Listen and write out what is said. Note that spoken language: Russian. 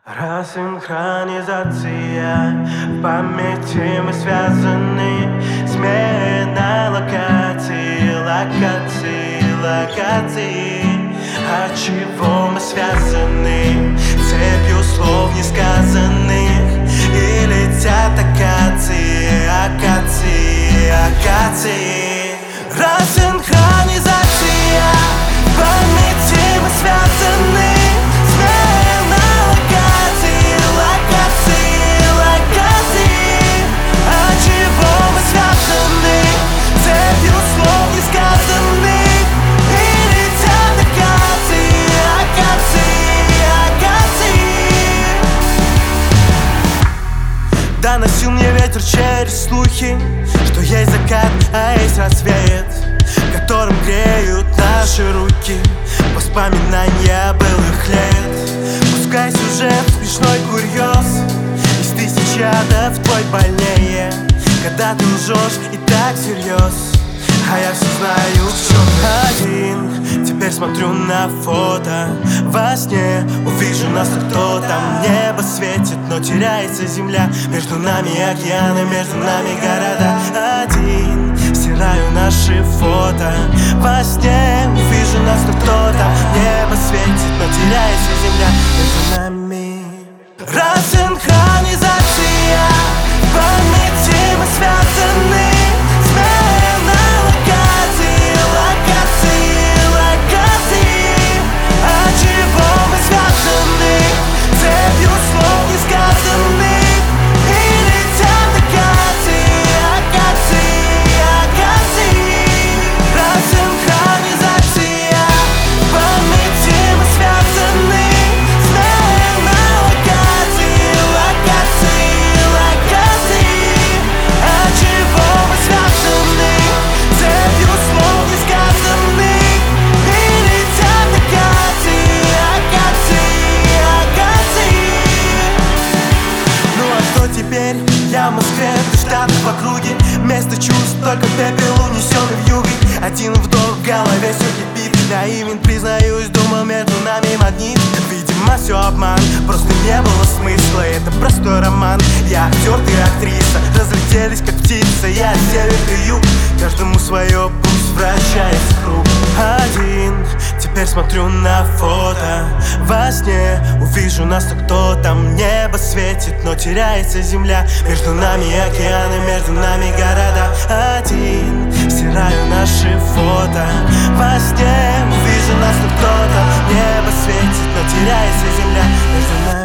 Рассинхронизация. В памяти мы связаны. Смена локации, от чего мы связаны? Цепью слов несказанных. И летят акации. Рассинхронизация. В памяти мы связаны. Смена локации, от чего мы связаны? Цепью слов несказанных. И летят акации. Доносил мне ветер через слухи, что есть закат, а есть рассвет, которым греют наши руки воспоминания былых лет. Пускай сюжет смешной курьез из тысячи адов твой больнее, когда ты лжешь и так всерьез, а я все знаю, в чем один. Теперь смотрю на фото во сне, увижу нас, кто там. Небо светит, но теряется земля. Между нами океаны, между нами города. Один, стираю наши фото во сне, увижу нас, кто там. Небо светит, но теряется земля. Между нами рассинхронизация. В памяти мы связаны. Смена локации, от чего мы связаны? Цепью слов несказанных. И летят акации. Рассинхронизация. В памяти мы связаны. Смена локации, от чего мы связаны? Цепью слов несказанных. И летят акации. Ну а что теперь? Я в Москве, ты в Штатах, в округе. Вместо чувств только пепел, унесенный вьюгой. Один вдох в голове, все кипит. Наивен, признаюсь, думал, между нами магнит. Видимо, все обман, просто не было смысла. Это простой роман, я актер, ты актриса. Разлетелись как птицы, я север, ты юг. Каждому свое, пусть вращается круг. Один, теперь смотрю на фото во сне, увижу нас, кто там. Небо светит, но теряется земля. Между нами океаны, между нами города. Один, стираю наши фото во сне, увижу нас, кто там. Небо светит, но теряется земля. Между нами